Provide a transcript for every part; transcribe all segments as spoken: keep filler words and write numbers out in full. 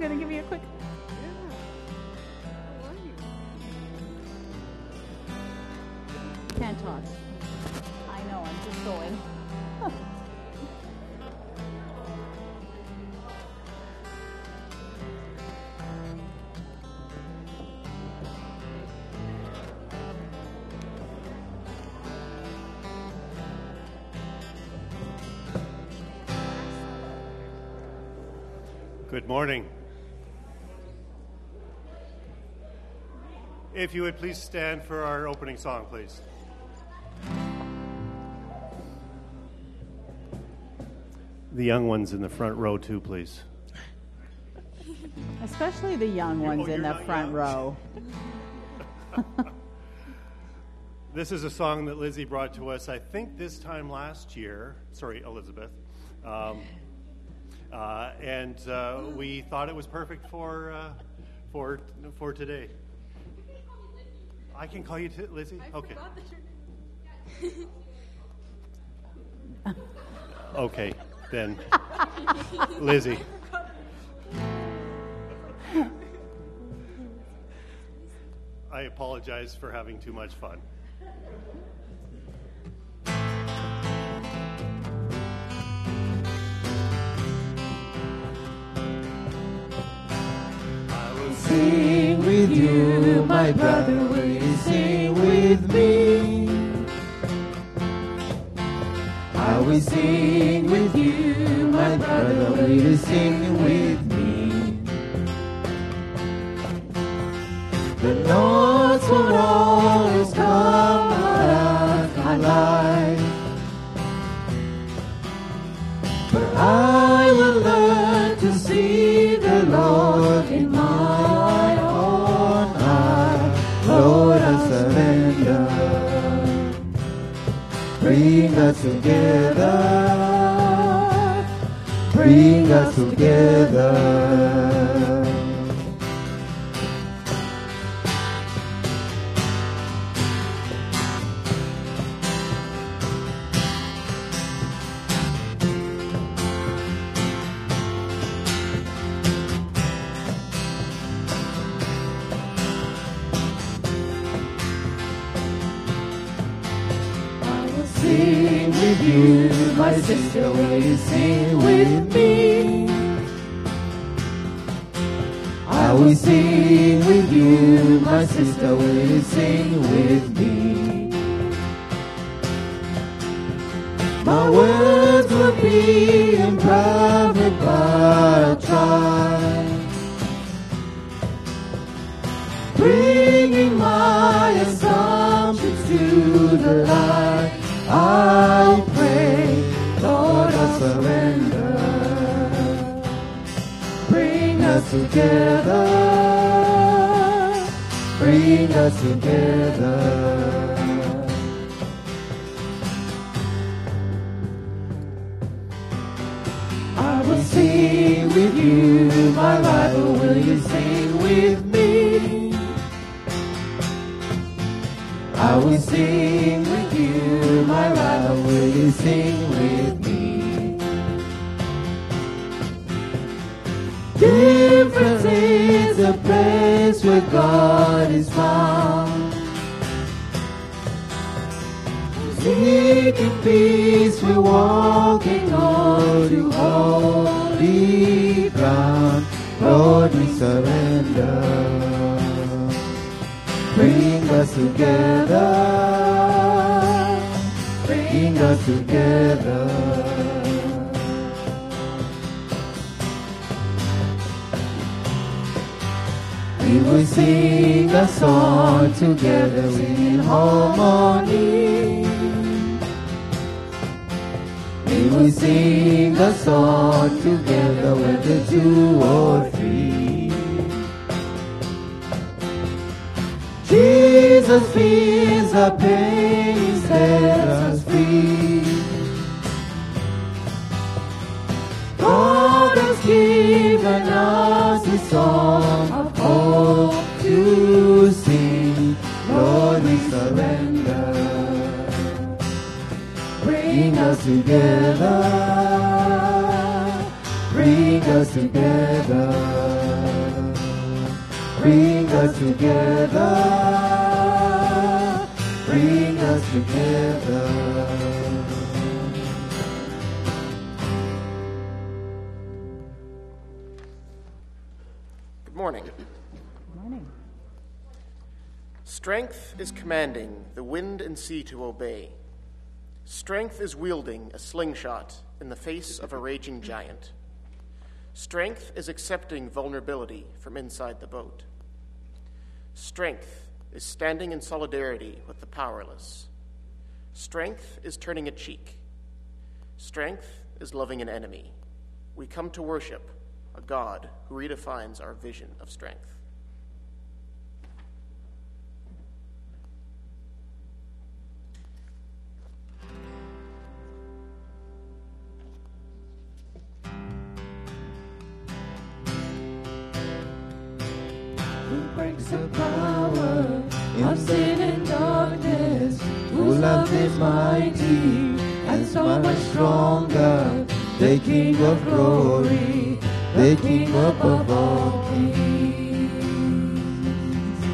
going to give you a quick... Can't talk. I know, I'm just going. Good morning. If you would please stand for our opening song, please. The young ones in the front row, too, please. Especially the young ones oh, in the front young. row. This is a song that Lizzie brought to us, I think, this time last year. Sorry, Elizabeth. Um, uh, and uh, we thought it was perfect for uh, for for today. I can call you t- Lizzie? I okay. forgot that your name. Okay, then. Lizzie. I apologize for having too much fun. I will sing with you, my brother, will you sing with me? I will sing with you, my brother, will you sing with me? The notes won't always come out my life, but I will learn to see the Lord in my own eye. Lord, I surrender. Bring us together, bring us together. Sing with you, my sister, will you sing with me? I will sing with you, my sister, will you sing with me? My words will be imperfect, but I'll try, bringing my assumptions to the light. I pray, Lord, I surrender. Bring us together, bring us together. I will sing with you, my rival, will you sing with me? I will sing with you, my rival, will you sing with me? Difference is a place where God is found. Seeking peace, we're walking on to holy ground. Lord, we surrender. Bring us together, bring us together. We will sing a song together in harmony. We will sing a song together with the two or three. Jesus feels our pain, set us free. God has given us a song of hope to sing. Lord, we surrender. Bring us together, bring us together. bring us together, bring us together. Good morning. Morning. Strength is commanding the wind and sea to obey. Strength is wielding a slingshot in the face of a raging giant. Strength is accepting vulnerability from inside the boat. Strength is standing in solidarity with the powerless. Strength is turning a cheek. Strength is loving an enemy. We come to worship a God who redefines our vision of strength. Who breaks the power of sin and darkness, whose love is mighty and so much stronger, the King of glory, the King above all kings,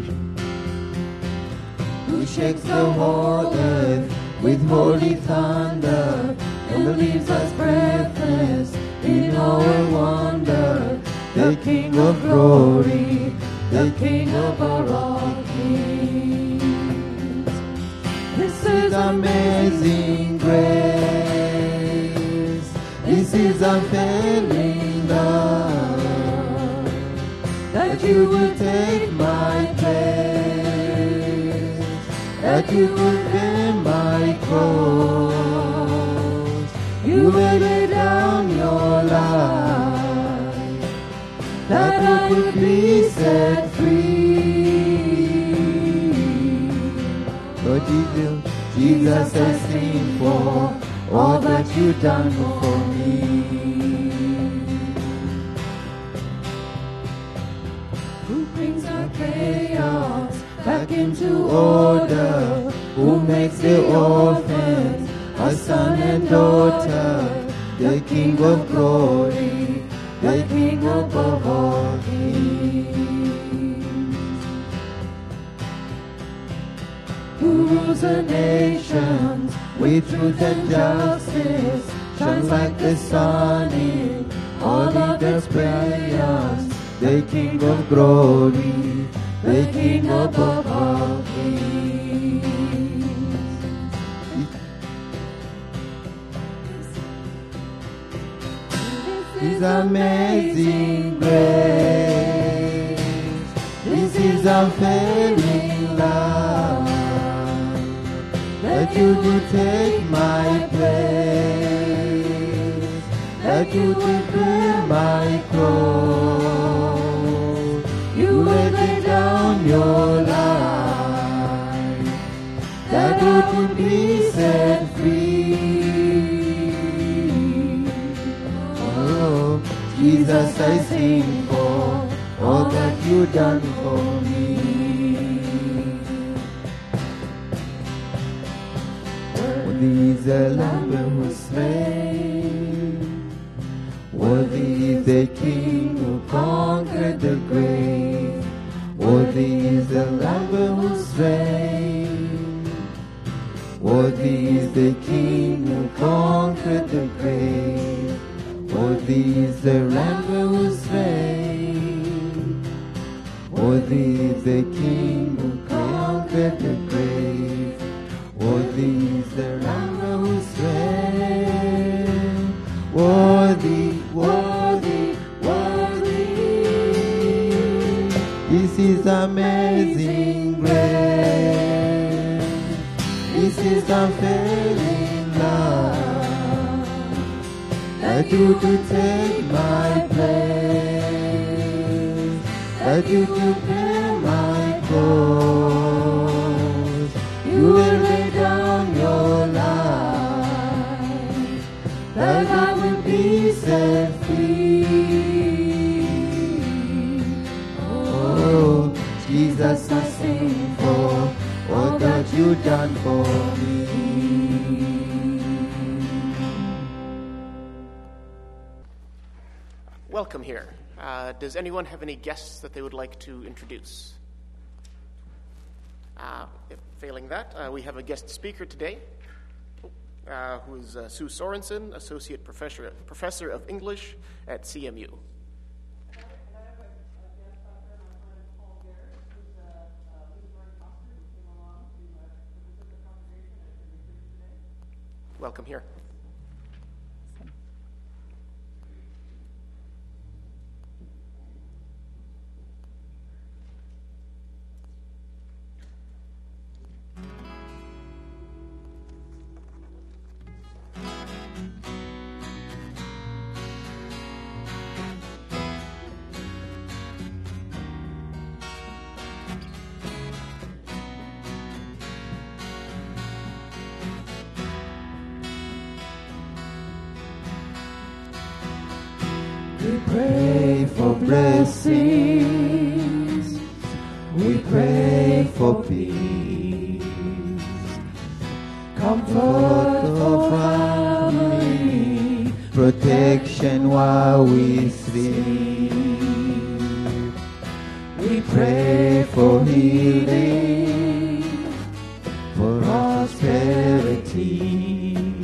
who shakes the whole earth with holy thunder and leaves us breathless in our wonder, the King of glory, the King above all kings. This is amazing grace. This is unfailing love, that you will take my place, that you will bear my cross. You will lay down your life, that I will be set free. Lord Jesus, Jesus, I sing for all that you've done for me. Who brings our chaos back into order? Who makes the orphans a son and daughter? The King of glory, the King above all kings, who rules the nations with truth and justice, shines like the sun in all of its brilliance, the King of glory, the King above all kings. This is amazing grace. This is unfailing love, that you do take my place, that you will bear my cross. You will lay down your life, that it will be set free. Oh, Jesus, I sing for all that you've done for me. Worthy is the Lamb who was slain. Worthy is the King who conquered the grave. Worthy is the Lamb who was slain. Worthy is the King who conquered the grave. Worthy is the Lamb who was slain. Worthy is the King who conquered the grave. Worthy is the Lamb who was slain. Worthy, worthy, worthy. This is amazing grace. This is unfailing love, that you do take my place, that you do bear my cross. You will lay down your life, that I will be set free. Oh, Jesus, I sing for all that you've done for me. welcome here. Uh, does anyone have any guests that they would like to introduce? Uh, if failing that, uh, we have a guest speaker today, uh, who is uh, Sue Sorensen, Associate Professor, Professor of English at C M U. Welcome here. We pray for blessings, we pray for peace, comfort for family, protection while we sleep. We pray for healing, for prosperity.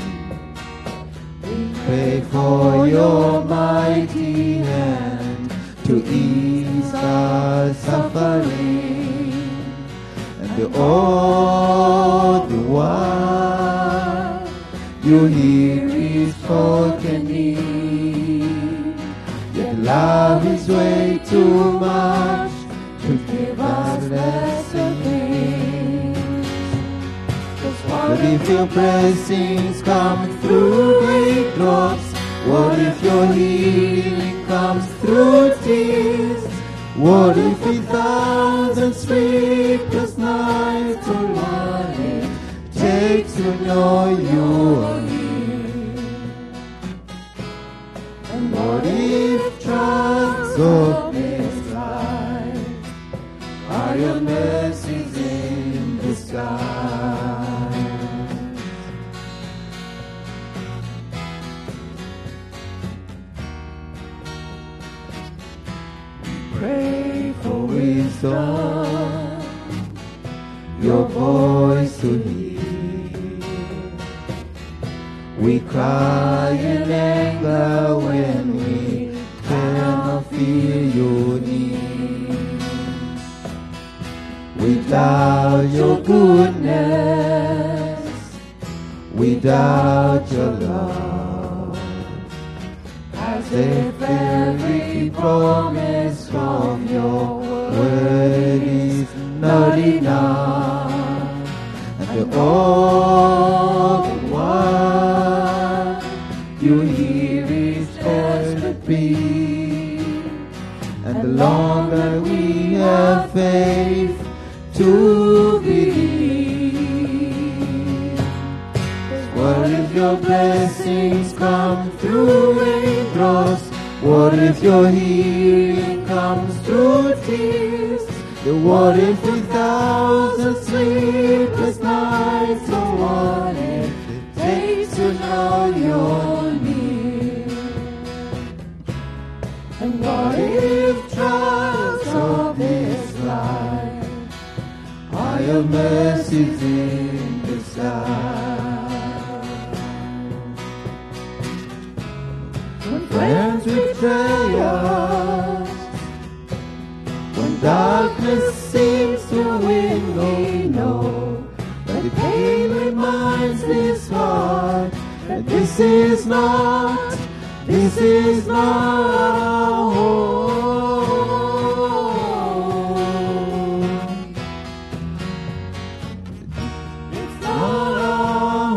Pray for your mighty hand to ease our suffering, and all the while you hear his spoken need. Yet love is way too much to give us lesser things. What if your blessings come through raindrops? What if your healing comes through tears? What if a thousand sleepless nights are what it takes to know you are here? And what if trials of this life are your mercies in disguise? Pray for wisdom, your voice to hear. We cry in anger when we cannot feel you near. We doubt your goodness, we doubt your love, as if every promise of your word is not enough, and all the while you hear his voice beat, and the longer we have faith to believe. What if your blessings come through raindrops? What if your healing comes through tears? What if a thousand sleepless nights? Or what if it takes to know you're near? And what if trials of this life are your mercies in disguise? When friends betray us, when darkness seems to win, we know that the pain reminds this heart that this is not, this is not our home. It's not our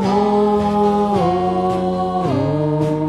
home.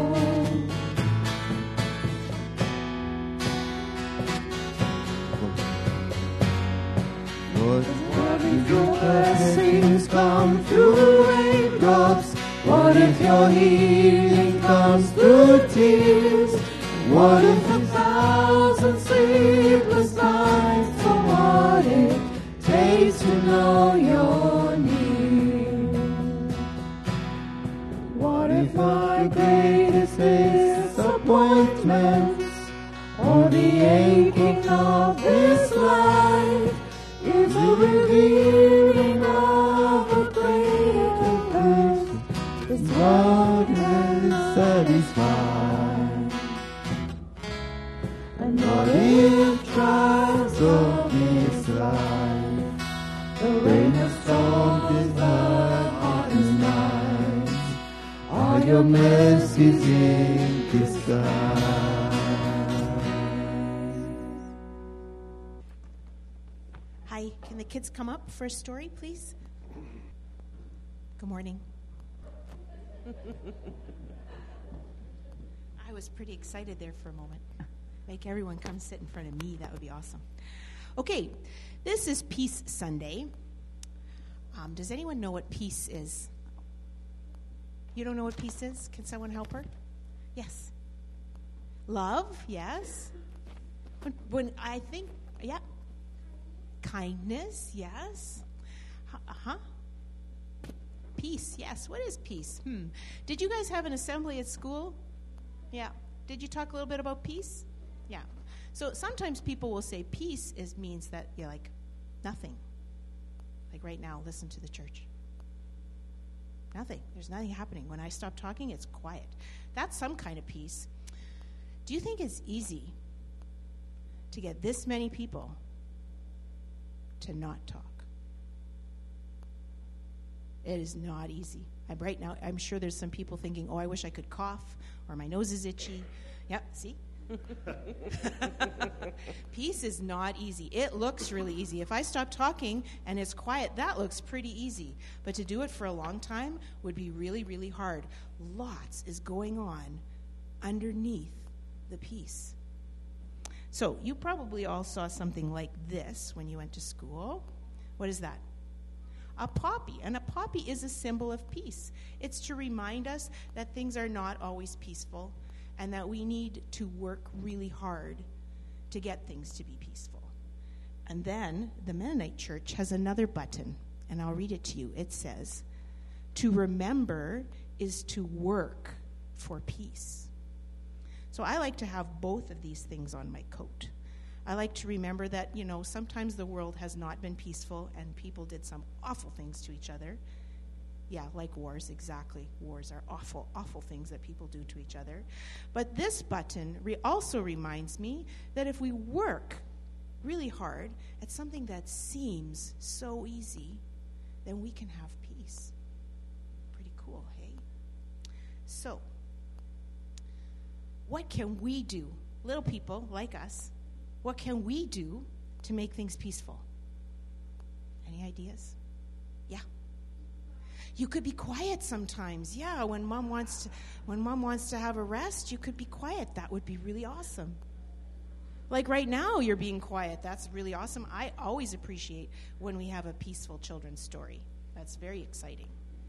What if your blessings come through raindrops? What if your healing comes through tears? What if a thousand sleepless nights? Or what it takes to know you're near? What if my greatest disappointment darkness or the aching of this life is a revealing of a greater person. His word is satisfied. And what if trials of this life, the rain of storms is hard on his nights, are your mercies in disguise? Hi, can the kids come up for a story, please? Good morning. I was pretty excited there for a moment. Make everyone come sit in front of me. That would be awesome. Okay, this is Peace Sunday. Um, does anyone know what peace is? You don't know what peace is? Can someone help her? Yes. Love, yes. When, when I think, yeah. Kindness, yes. Uh-huh. Peace, yes. What is peace? Hmm. Did you guys have an assembly at school? Yeah. Did you talk a little bit about peace? Yeah. So sometimes people will say peace is means that you're like nothing. Like right now, listen to the church. Nothing. There's nothing happening. When I stop talking, it's quiet. That's some kind of peace. Do you think it's easy to get this many people to not talk? It is not easy. I'm right now, I'm sure there's some people thinking, oh, I wish I could cough, or my nose is itchy. Yep, see? Peace is not easy. It looks really easy. If I stop talking and it's quiet, that looks pretty easy. But to do it for a long time would be really, really hard. Lots is going on underneath the peace. So you probably all saw something like this when you went to school. What is that? A poppy. And a poppy is a symbol of peace. It's to remind us that things are not always peaceful and that we need to work really hard to get things to be peaceful. And then the Mennonite Church has another button, and I'll read it to you. It says, to remember is to work for peace. So I like to have both of these things on my coat. I like to remember that, you know, sometimes the world has not been peaceful and people did some awful things to each other. Yeah, like wars, exactly. Wars are awful, awful things that people do to each other. But this button re- also reminds me that if we work really hard at something that seems so easy, then we can have peace. Pretty cool, hey? So, what can we do, little people like us, what can we do to make things peaceful? Any ideas? Yeah. You could be quiet sometimes. Yeah, when mom wants to when mom wants to have a rest, you could be quiet. That would be really awesome. Like right now, you're being quiet. That's really awesome. I always appreciate when we have a peaceful children's story. That's very exciting.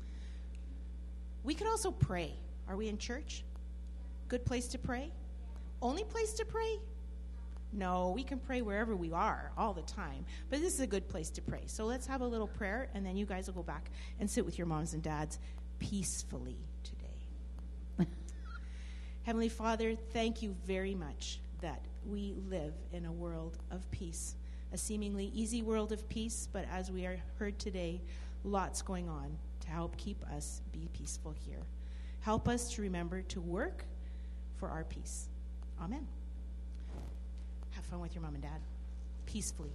We could also pray. Are we in church? Good place to pray? Only place to pray? No, we can pray wherever we are all the time, but this is a good place to pray. So let's have a little prayer, and then you guys will go back and sit with your moms and dads peacefully today. Heavenly Father, thank you very much that we live in a world of peace, a seemingly easy world of peace, but as we are heard today, lots going on to help keep us be peaceful here. Help us to remember to work for our peace. Amen. Have fun with your mom and dad. Peacefully.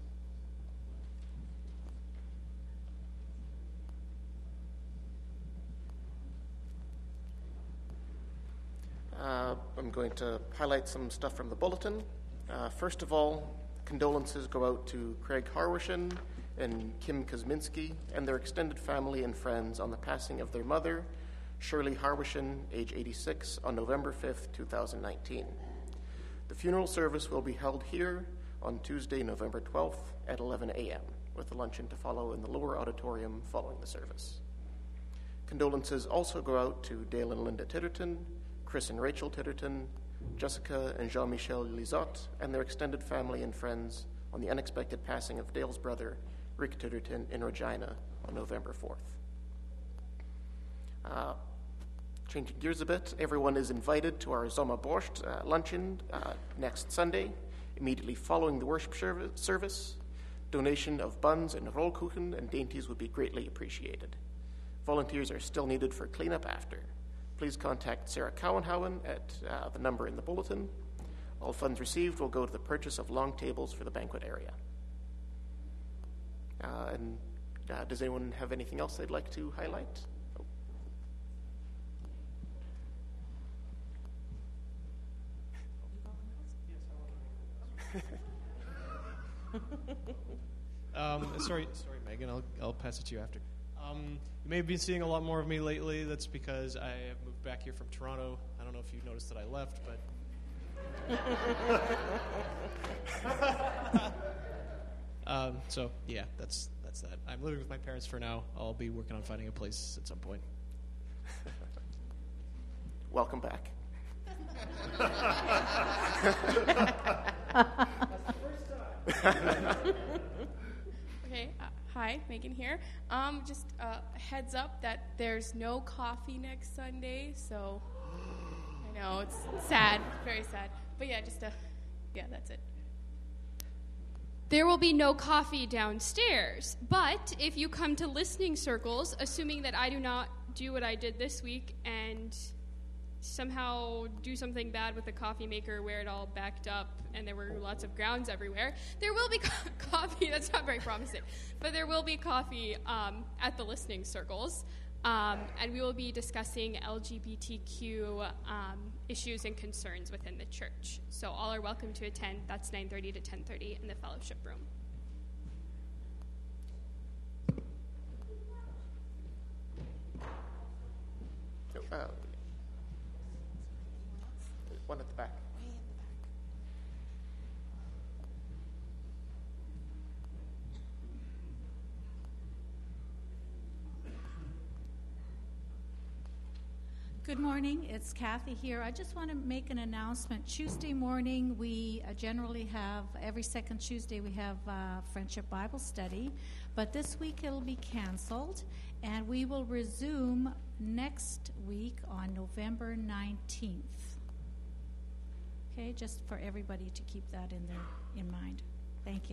Uh, I'm going to highlight some stuff from the bulletin. Uh, first of all, condolences go out to Craig Harwishin and Kim Kosminski and their extended family and friends on the passing of their mother, Shirley Harwishin, age eighty-six, on November fifth, twenty nineteen. The funeral service will be held here on Tuesday, November twelfth at eleven a.m., with a luncheon to follow in the lower auditorium following the service. Condolences also go out to Dale and Linda Titterton, Chris and Rachel Titterton, Jessica and Jean-Michel Lizotte, and their extended family and friends on the unexpected passing of Dale's brother, Rick Titterton, in Regina on November fourth. Uh, changing gears a bit, everyone is invited to our Sommerborscht uh, luncheon uh, next Sunday, immediately following the worship service. Donation of buns and rollkuchen and dainties would be greatly appreciated. Volunteers are still needed for cleanup after. Please contact Sarah Cowenhowen at uh, the number in the bulletin. All funds received will go to the purchase of long tables for the banquet area. Uh, and uh, does anyone have anything else they'd like to highlight? um, sorry, sorry, Megan. I'll I'll pass it to you after. Um, you may have been seeing a lot more of me lately. That's because I have moved back here from Toronto. I don't know if you've noticed that I left, but um, so yeah, that's that's that. I'm living with my parents for now. I'll be working on finding a place at some point. Welcome back. Okay, uh, hi, Megan here. Um, just a uh, heads up that there's no coffee next Sunday, so I know it's sad, very sad. But yeah, just uh, yeah, that's it. There will be no coffee downstairs, but if you come to listening circles, assuming that I do not do what I did this week and somehow do something bad with the coffee maker where it all backed up and there were lots of grounds everywhere, there will be co- coffee. That's not very promising. But there will be coffee um, at the listening circles. Um, and we will be discussing L G B T Q um, issues and concerns within the church. So all are welcome to attend. That's nine thirty to ten thirty in the fellowship room. Uh, one at the back. Good morning, it's Kathy here. I just want to make an announcement. Tuesday morning, we uh, generally have, every second Tuesday, we have uh, Friendship Bible Study, but this week it'll be canceled, and we will resume next week on November nineteenth. Okay, just for everybody to keep that in their in mind. Thank you.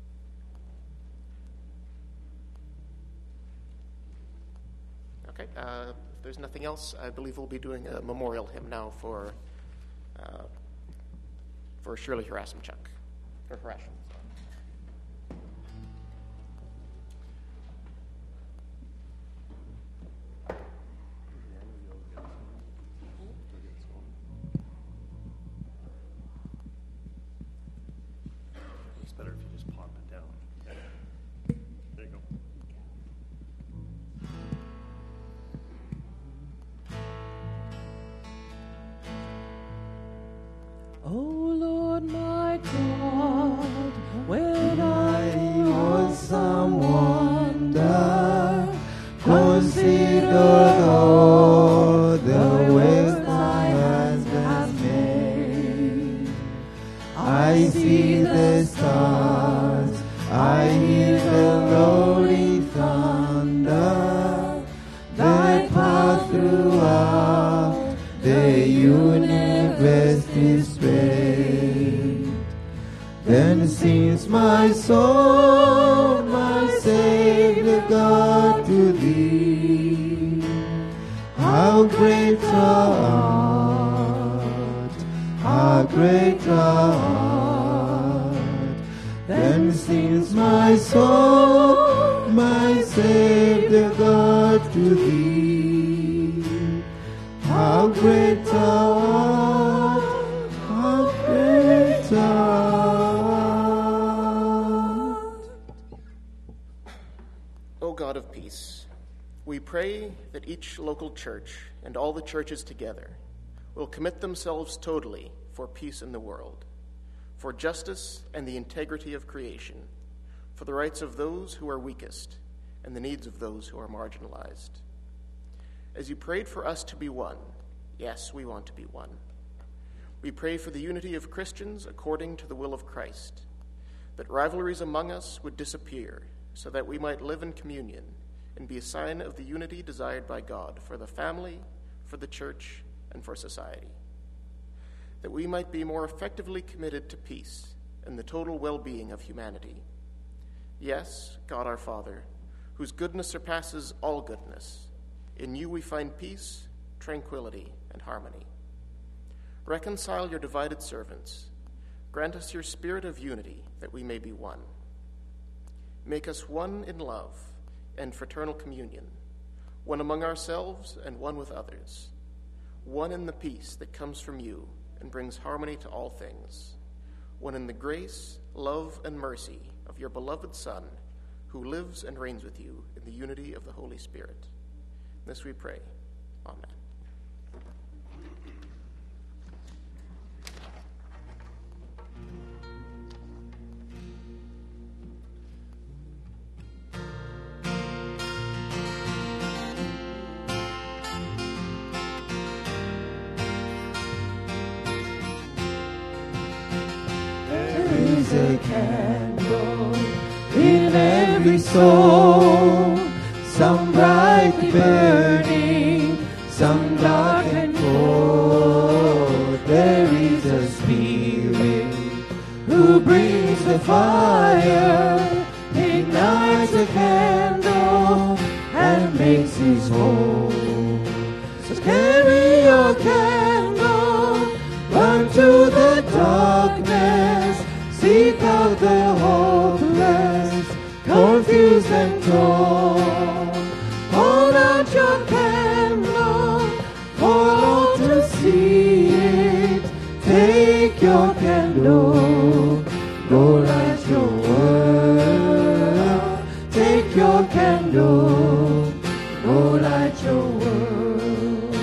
Okay, uh, if there's nothing else, I believe we'll be doing a memorial hymn now for uh, for Shirley Harasimchuk. Or Harashim. It's better if you just pop it down. There you go. Oh Lord my God, when I was some wonder, consider all the ways thy hands have made. I see the stars, I hear the rolling thunder, thy path throughout the universe displayed. Then sings my soul, my Savior God, to thee. How great thou art, how great thou art. Then sings my soul, my Savior God, to thee. How great thou art, how great thou art. O God of peace, we pray that each local church and all the churches together will commit themselves totally for peace in the world, for justice and the integrity of creation, for the rights of those who are weakest and the needs of those who are marginalized. As you prayed for us to be one, yes, we want to be one. We pray for the unity of Christians according to the will of Christ, that rivalries among us would disappear so that we might live in communion and be a sign of the unity desired by God for the family, for for the church, and for society, that we might be more effectively committed to peace and the total well-being of humanity. Yes, God our Father, whose goodness surpasses all goodness, in you we find peace, tranquility, and harmony. Reconcile your divided servants. Grant us your spirit of unity, that we may be one. Make us one in love and fraternal communion, one among ourselves and one with others, one in the peace that comes from you and brings harmony to all things, one in the grace, love, and mercy of your beloved Son, who lives and reigns with you in the unity of the Holy Spirit. This we pray. Amen. A candle in every soul, some brightly burning, some dark and cold. There is a spirit who brings the fire, ignites a candle, and makes his whole. So carry your candle, run to the darkness, seek out the hopeless, confused and torn. Hold out your candle for all to see it. Take your candle, go light your world. Take your candle, go light your world.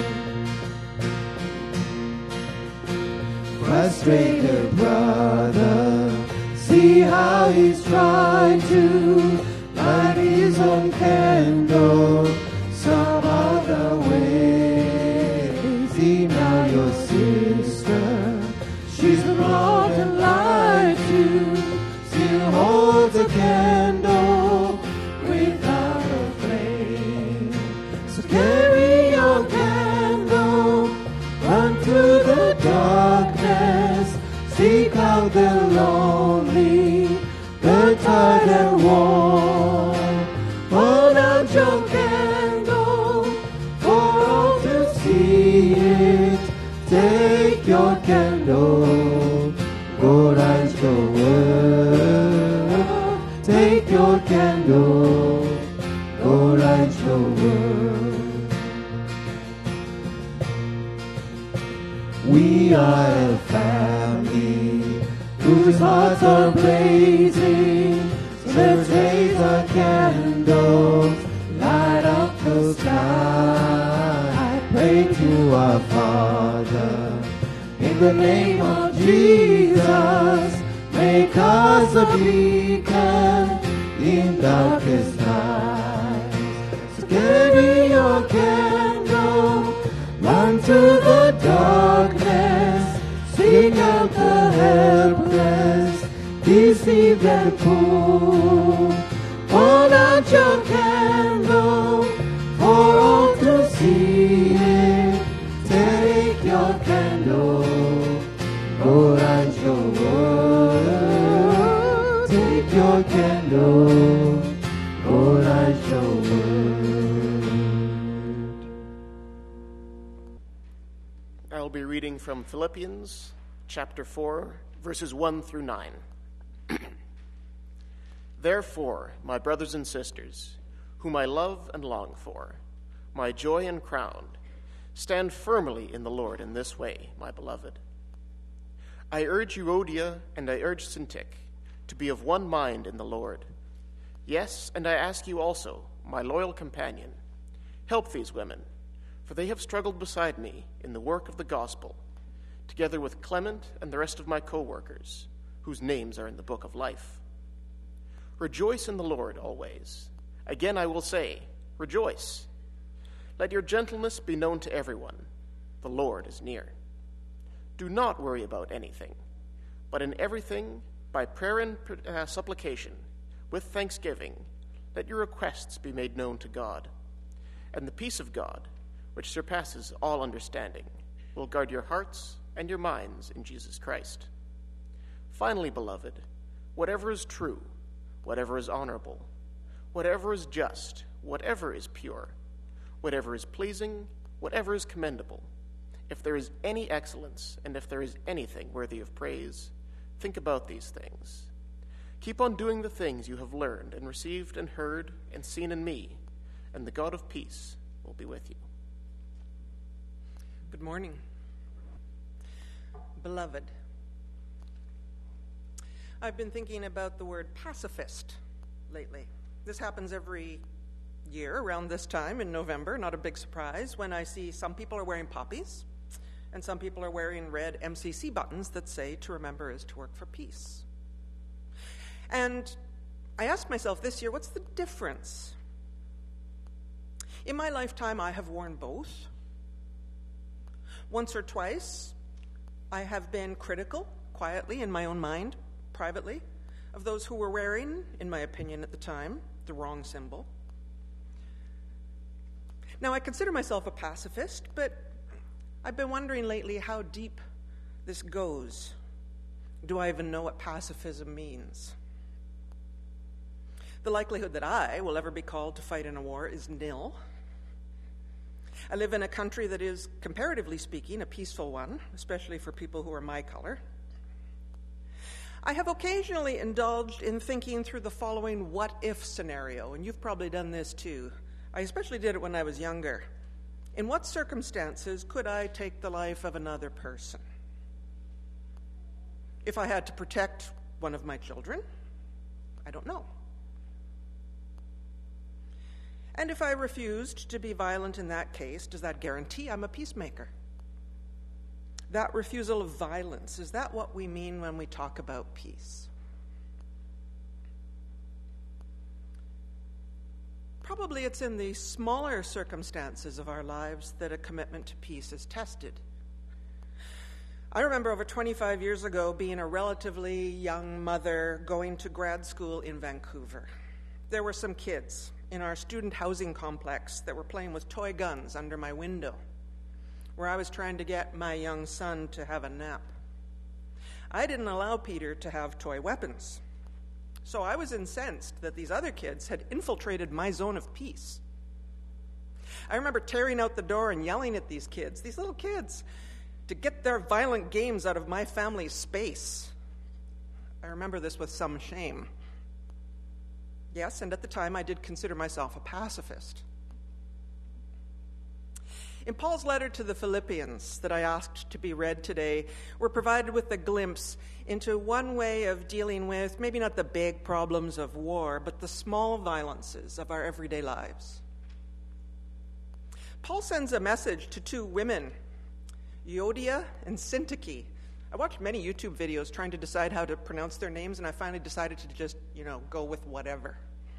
Frustrated brother, see how he's trying to light his own candle some other way. See now your sister, she's brought a light to, still holds a candle without a flame. So carry your candle, run through the darkness, seek out the lonely, the tired and worn. Hold out your candle for all to see it. Take your candle, go light your world. Take your candle, go light your world. We are a family whose hearts are blazing. So let's raise our candles, light up the sky. I pray to our Father, in the name of Jesus, make us a beacon in darkest times. So carry your candle, run to the darkness, seek out the helpless, deceived and poor. Hold out your candle for all to see it. Take your candle, go light your world. Take your candle, go light your world. I'll be reading from Philippians chapter four, verses one through nine. Therefore, my brothers and sisters, whom I love and long for, my joy and crown, stand firmly in the Lord in this way, my beloved. I urge Euodia and I urge Syntyche to be of one mind in the Lord. Yes, and I ask you also, my loyal companion, help these women, for they have struggled beside me in the work of the gospel, together with Clement and the rest of my co-workers, whose names are in the book of life. Rejoice in the Lord always. Again I will say, rejoice. Let your gentleness be known to everyone. The Lord is near. Do not worry about anything, but in everything, by prayer and uh, supplication, with thanksgiving, let your requests be made known to God. And the peace of God, which surpasses all understanding, will guard your hearts and your minds in Jesus Christ. Finally, beloved, whatever is true, whatever is honorable, whatever is just, whatever is pure, whatever is pleasing, whatever is commendable, if there is any excellence and if there is anything worthy of praise, think about these things. Keep on doing the things you have learned and received and heard and seen in me, and the God of peace will be with you. Good morning. Beloved, I've been thinking about the word pacifist lately. This happens every year around this time in November, not a big surprise, when I see some people are wearing poppies and some people are wearing red M C C buttons that say to remember is to work for peace. And I asked myself this year, what's the difference? In my lifetime, I have worn both. Once or twice, I have been critical, quietly, in my own mind, privately, of those who were wearing, in my opinion at the time, the wrong symbol. Now, I consider myself a pacifist, but I've been wondering lately how deep this goes. Do I even know what pacifism means? The likelihood that I will ever be called to fight in a war is nil. I live in a country that is, comparatively speaking, a peaceful one, especially for people who are my color. I have occasionally indulged in thinking through the following what-if scenario, and you've probably done this too. I especially did it when I was younger. In what circumstances could I take the life of another person? If I had to protect one of my children, I don't know. And if I refused to be violent in that case, does that guarantee I'm a peacemaker? That refusal of violence, is that what we mean when we talk about peace? Probably it's in the smaller circumstances of our lives that a commitment to peace is tested. I remember over twenty-five years ago being a relatively young mother going to grad school in Vancouver. There were some kids in our student housing complex that were playing with toy guns under my window, where I was trying to get my young son to have a nap. I didn't allow Peter to have toy weapons, so I was incensed that these other kids had infiltrated my zone of peace. I remember tearing out the door and yelling at these kids, these little kids, to get their violent games out of my family's space. I remember this with some shame. Yes, and at the time I did consider myself a pacifist. In Paul's letter to the Philippians that I asked to be read today, we're provided with a glimpse into one way of dealing with maybe not the big problems of war, but the small violences of our everyday lives. Paul sends a message to two women, Euodia and Syntyche. I watched many YouTube videos trying to decide how to pronounce their names, and I finally decided to just, you know, go with whatever.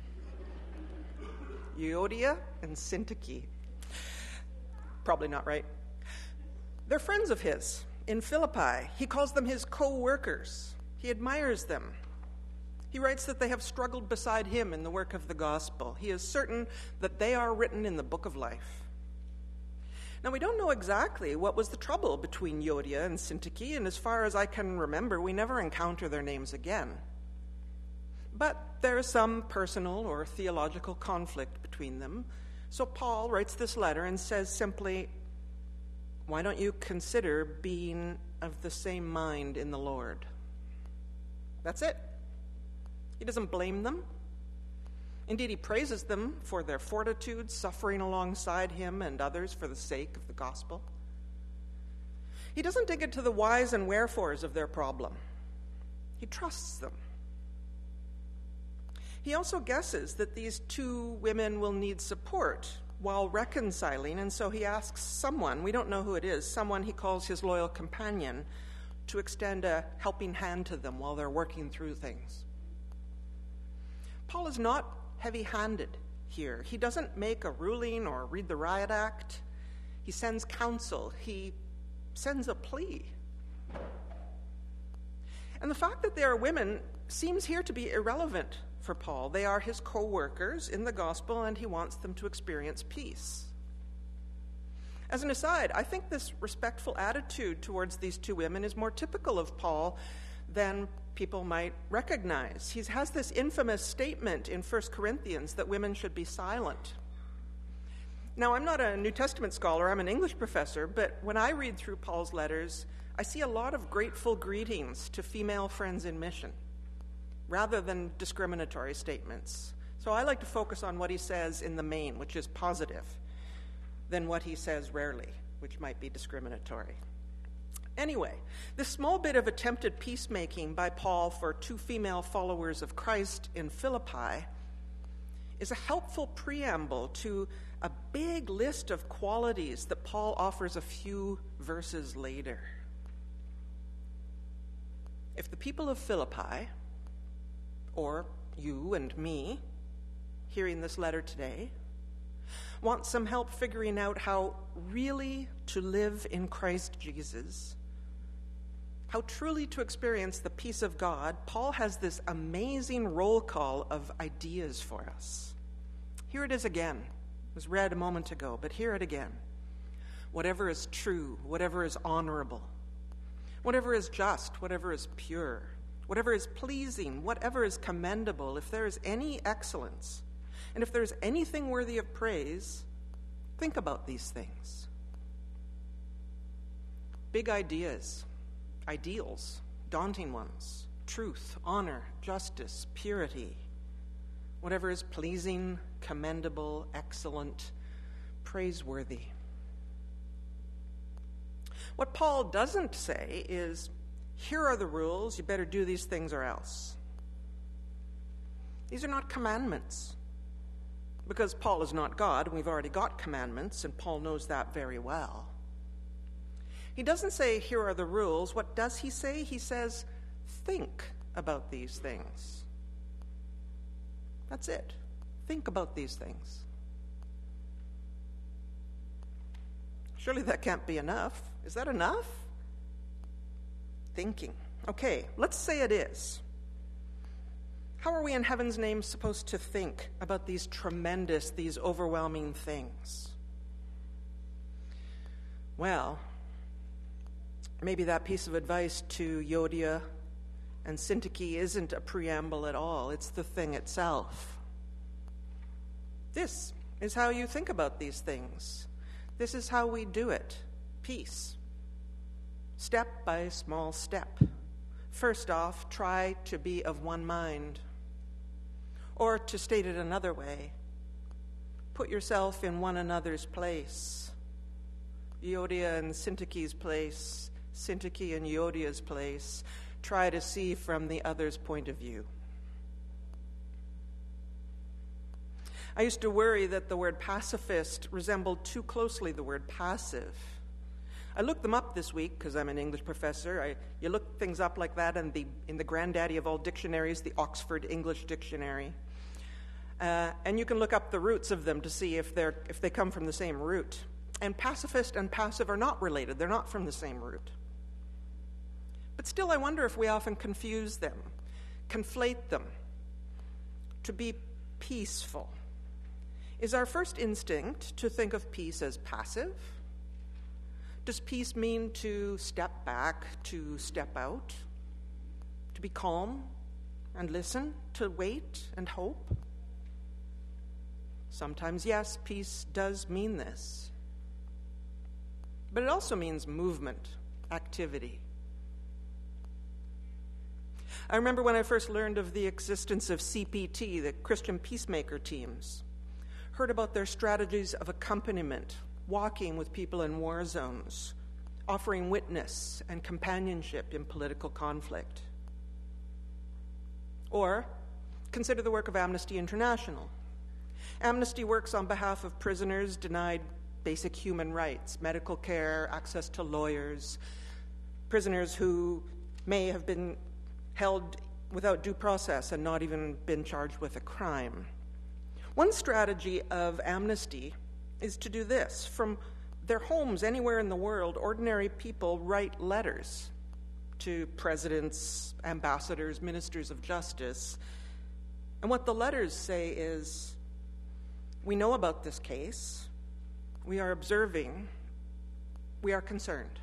Euodia and Syntyche. Probably not right. They're friends of his in Philippi. He calls them his co-workers. He admires them. He writes that they have struggled beside him in the work of the gospel. He is certain that they are written in the book of life. Now, we don't know exactly what was the trouble between Euodia and Syntyche, and as far as I can remember, we never encounter their names again. But there is some personal or theological conflict between them. So Paul writes this letter and says simply, why don't you consider being of the same mind in the Lord? That's it. He doesn't blame them. Indeed, he praises them for their fortitude, suffering alongside him and others for the sake of the gospel. He doesn't dig into the whys and wherefores of their problem. He trusts them. He also guesses that these two women will need support while reconciling, and so he asks someone, we don't know who it is, someone he calls his loyal companion, to extend a helping hand to them while they're working through things. Paul is not heavy-handed here. He doesn't make a ruling or read the riot act. He sends counsel. He sends a plea. And the fact that they are women seems here to be irrelevant for Paul. They are his co-workers in the gospel, and he wants them to experience peace. As an aside, I think this respectful attitude towards these two women is more typical of Paul than people might recognize. He has this infamous statement in First Corinthians that women should be silent. Now, I'm not a New Testament scholar, I'm an English professor, but when I read through Paul's letters, I see a lot of grateful greetings to female friends in mission, rather than discriminatory statements. So I like to focus on what he says in the main, which is positive, than what he says rarely, which might be discriminatory. Anyway, this small bit of attempted peacemaking by Paul for two female followers of Christ in Philippi is a helpful preamble to a big list of qualities that Paul offers a few verses later. If the people of Philippi, or you and me, hearing this letter today, want some help figuring out how really to live in Christ Jesus, how truly to experience the peace of God, Paul has this amazing roll call of ideas for us. Here it is again. It was read a moment ago, but hear it again. Whatever is true, whatever is honorable, whatever is just, whatever is pure, whatever is pleasing, whatever is commendable, if there is any excellence, and if there is anything worthy of praise, think about these things. Big ideas, ideals, daunting ones, truth, honor, justice, purity, whatever is pleasing, commendable, excellent, praiseworthy. What Paul doesn't say is, here are the rules, you better do these things or else. These are not commandments, because Paul is not God, and we've already got commandments, and Paul knows that very well. He doesn't say, here are the rules. What does he say? He says, think about these things. That's it. Think about these things. Surely that can't be enough. Is that enough? Thinking. Okay, let's say it is. How are we in heaven's name supposed to think about these tremendous, these overwhelming things? Well, maybe that piece of advice to Euodia and Syntyche isn't a preamble at all. It's the thing itself. This is how you think about these things. This is how we do it. Peace. Step by small step. First off, try to be of one mind. Or to state it another way, put yourself in one another's place. Euodia and Syntyche's place, Syntyche and Euodia's place. Try to see from the other's point of view. I used to worry that the word pacifist resembled too closely the word passive. I looked them up this week because I'm an English professor. I, you look things up like that in the, in the granddaddy of all dictionaries, the Oxford English Dictionary. Uh, and you can look up the roots of them to see if, they're, if they come from the same root. And pacifist and passive are not related. They're not from the same root. But still, I wonder if we often confuse them, conflate them. To be peaceful. Is our first instinct to think of peace as passive? Does peace mean to step back, to step out, to be calm and listen, to wait and hope? Sometimes, yes, peace does mean this. But it also means movement, activity. I remember when I first learned of the existence of C P T, the Christian Peacemaker teams, heard about their strategies of accompaniment, walking with people in war zones, offering witness and companionship in political conflict. Or consider the work of Amnesty International. Amnesty works on behalf of prisoners denied basic human rights, medical care, access to lawyers, prisoners who may have been held without due process and not even been charged with a crime. One strategy of Amnesty is to do this. From their homes anywhere in the world, ordinary people write letters to presidents, ambassadors, ministers of justice. And what the letters say is, we know about this case, we are observing, we are concerned.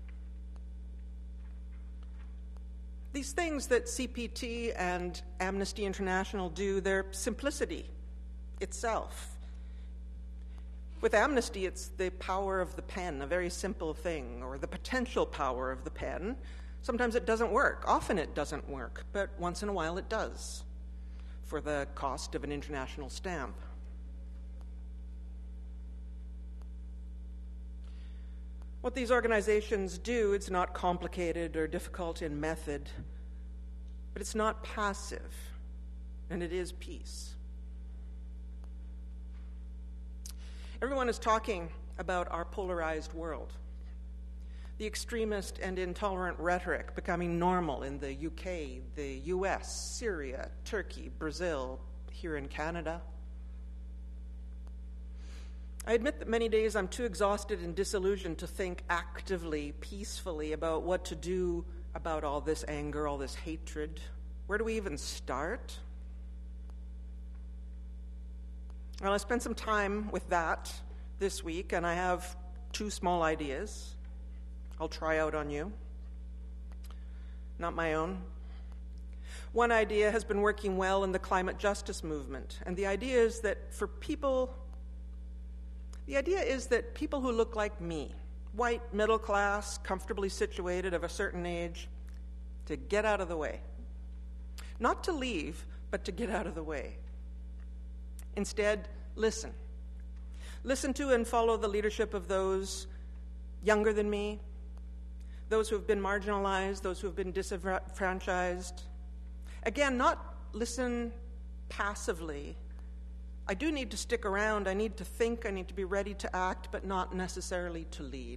These things that C P T and Amnesty International do, they're simplicity itself. With Amnesty, it's the power of the pen, a very simple thing, or the potential power of the pen. Sometimes it doesn't work. Often it doesn't work, but once in a while it does, for the cost of an international stamp. What these organizations do, it's not complicated or difficult in method, but it's not passive, and it is peace. Everyone is talking about our polarized world, the extremist and intolerant rhetoric becoming normal in the U K, the U S, Syria, Turkey, Brazil, here in Canada. I admit that many days I'm too exhausted and disillusioned to think actively, peacefully about what to do about all this anger, all this hatred. Where do we even start? Well, I spent some time with that this week, and I have two small ideas I'll try out on you. Not my own. One idea has been working well in the climate justice movement, and the idea is that for people The idea is that people who look like me, white, middle class, comfortably situated, of a certain age, to get out of the way. Not to leave, but to get out of the way. Instead, listen. Listen to and follow the leadership of those younger than me, those who have been marginalized, those who have been disenfranchised. Again, not listen passively. I do need to stick around, I need to think, I need to be ready to act, but not necessarily to lead.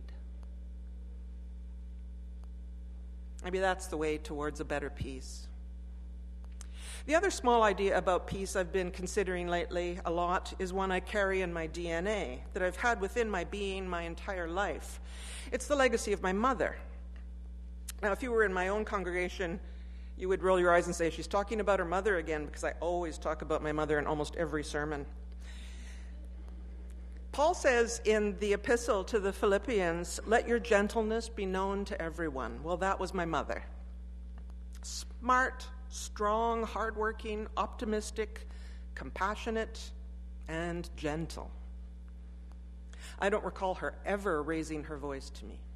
Maybe that's the way towards a better peace. The other small idea about peace I've been considering lately a lot is one I carry in my D N A, that I've had within my being my entire life. It's the legacy of my mother. Now, if you were in my own congregation, you would roll your eyes and say, she's talking about her mother again, because I always talk about my mother in almost every sermon. Paul says in the epistle to the Philippians, let your gentleness be known to everyone. Well, that was my mother. Smart, strong, hardworking, optimistic, compassionate, and gentle. I don't recall her ever raising her voice to me.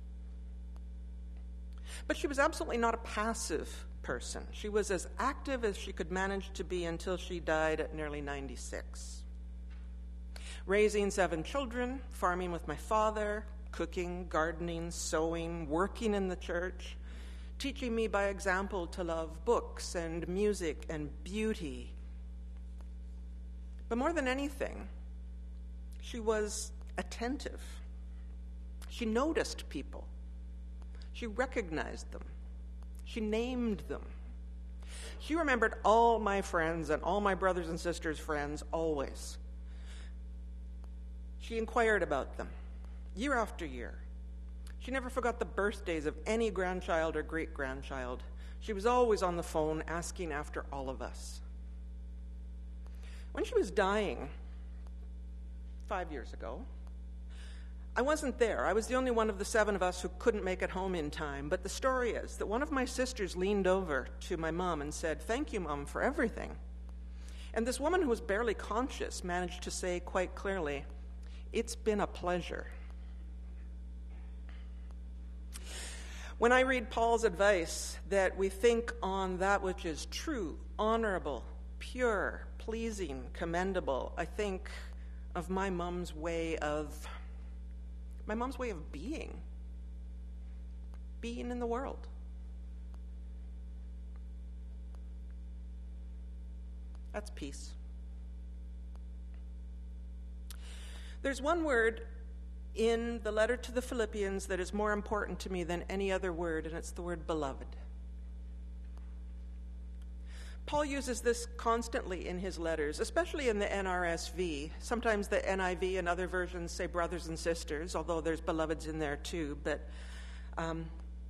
But she was absolutely not a passive person. She was as active as she could manage to be until she died at nearly ninety-six. Raising seven children, farming with my father, cooking, gardening, sewing, working in the church, teaching me by example to love books and music and beauty. But more than anything, she was attentive. She noticed people. She recognized them. She named them. She remembered all my friends and all my brothers and sisters' friends always. She inquired about them year after year. She never forgot the birthdays of any grandchild or great-grandchild. She was always on the phone asking after all of us. When she was dying, five years ago, I wasn't there. I was the only one of the seven of us who couldn't make it home in time. But the story is that one of my sisters leaned over to my mom and said, thank you, Mom, for everything. And this woman who was barely conscious managed to say quite clearly, it's been a pleasure. When I read Paul's advice that we think on that which is true, honorable, pure, pleasing, commendable, I think of my mom's way of My mom's way of being, being in the world. That's peace. There's one word in the letter to the Philippians that is more important to me than any other word, and it's the word beloved. Paul uses this constantly in his letters, especially in the N R S V. Sometimes the N I V and other versions say brothers and sisters, although there's beloveds in there too. But um,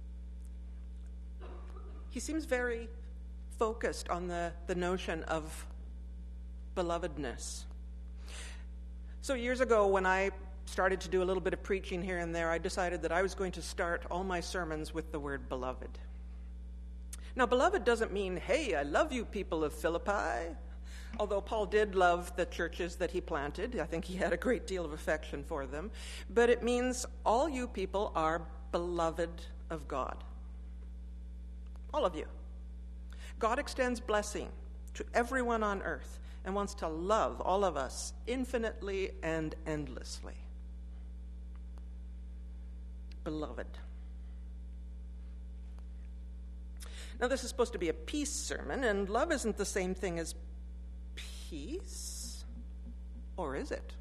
he seems very focused on the, the notion of belovedness. So years ago when I started to do a little bit of preaching here and there, I decided that I was going to start all my sermons with the word beloved. Now, beloved doesn't mean, hey, I love you, people of Philippi. Although Paul did love the churches that he planted. I think he had a great deal of affection for them. But it means all you people are beloved of God. All of you. God extends blessing to everyone on earth and wants to love all of us infinitely and endlessly. Beloved. Now, this is supposed to be a peace sermon, and love isn't the same thing as peace, or is it?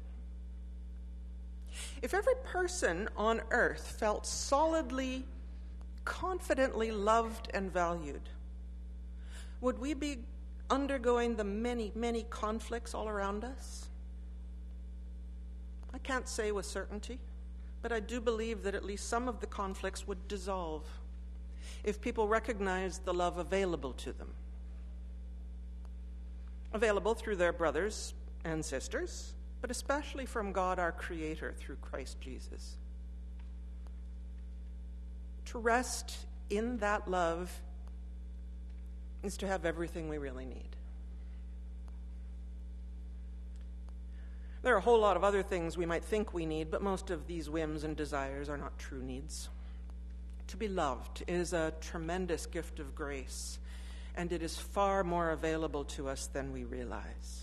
If every person on earth felt solidly, confidently loved and valued, would we be undergoing the many, many conflicts all around us? I can't say with certainty, but I do believe that at least some of the conflicts would dissolve if people recognized the love available to them. Available through their brothers and sisters, but especially from God our Creator through Christ Jesus. To rest in that love is to have everything we really need. There are a whole lot of other things we might think we need, but most of these whims and desires are not true needs. To be loved is a tremendous gift of grace, and it is far more available to us than we realize.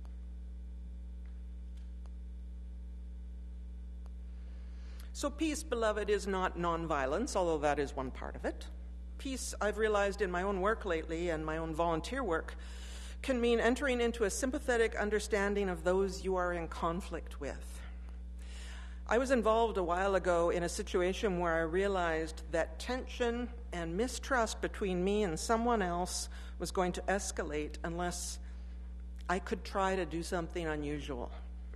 So peace, beloved, is not nonviolence, although that is one part of it. Peace, I've realized in my own work lately and my own volunteer work, can mean entering into a sympathetic understanding of those you are in conflict with. I was involved a while ago in a situation where I realized that tension and mistrust between me and someone else was going to escalate unless I could try to do something unusual.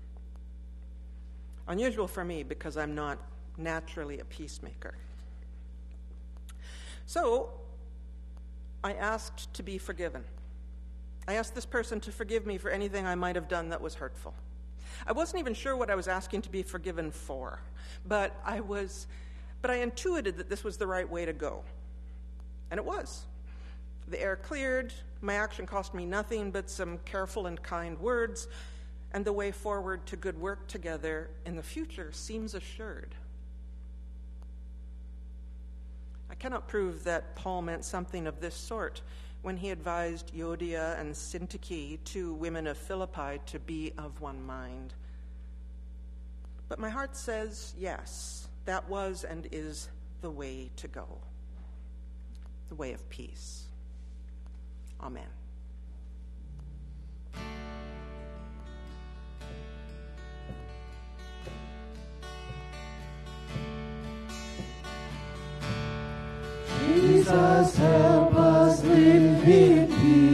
Unusual for me because I'm not naturally a peacemaker. So I asked to be forgiven. I asked this person to forgive me for anything I might have done that was hurtful. I wasn't even sure what I was asking to be forgiven for, but I was, but I intuited that this was the right way to go. And it was. The air cleared, my action cost me nothing but some careful and kind words, and the way forward to good work together in the future seems assured. I cannot prove that Paul meant something of this sort when he advised Euodia and Syntyche, two women of Philippi, to be of one mind. But my heart says, yes, that was and is the way to go, the way of peace. Amen. Jesus, help us live in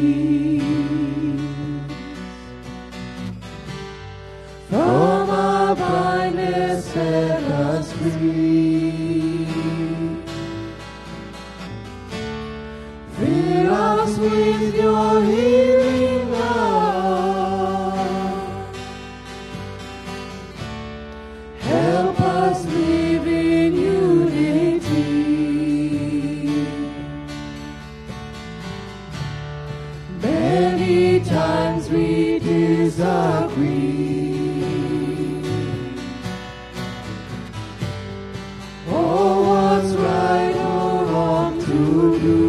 peace. From our blindness set us free. Fill us with your healing love. Help us live in unity. Many times we disagree. Oh, what's right or wrong to do?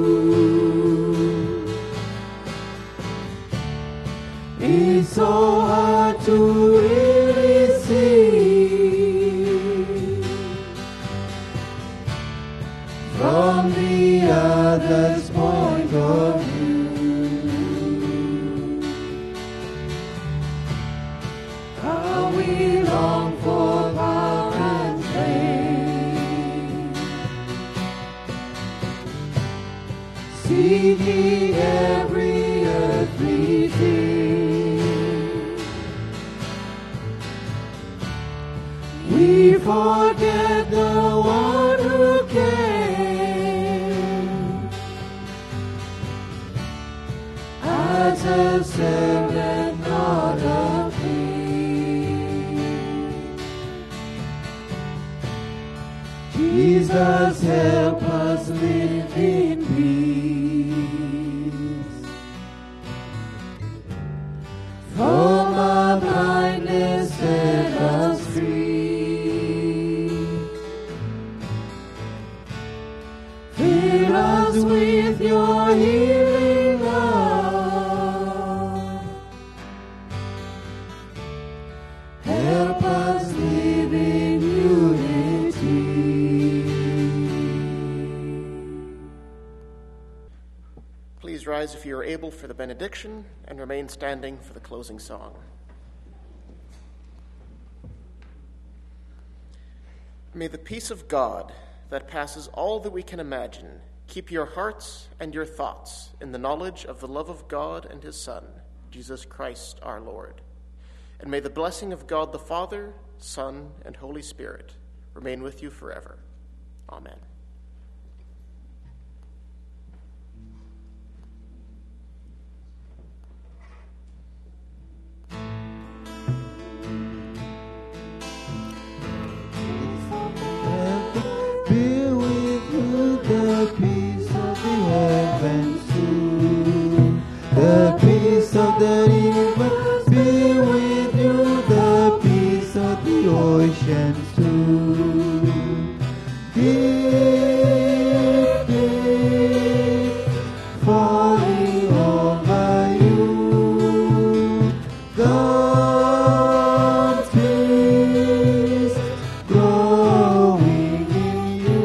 It's so hard to really see from the other's point of view. How we long for power and fame, seeking every earthly thing. We forget the one who came as a servant, not a king. Jesus, help us live in peace. From our blindness, set us free. Fill us with your healing love. Help us live in unity. Please rise if you are able for the benediction and remain standing for the closing song. May the peace of God that passes all that we can imagine keep your hearts and your thoughts in the knowledge of the love of God and his Son, Jesus Christ our Lord. And may the blessing of God the Father, Son, and Holy Spirit remain with you forever. Amen. Be with you the peace of the heavens too. The peace of the rivers. Be with you the peace of the oceans too. Give peace falling over you. God's peace growing in you.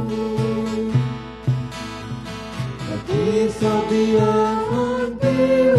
The peace of the earth will be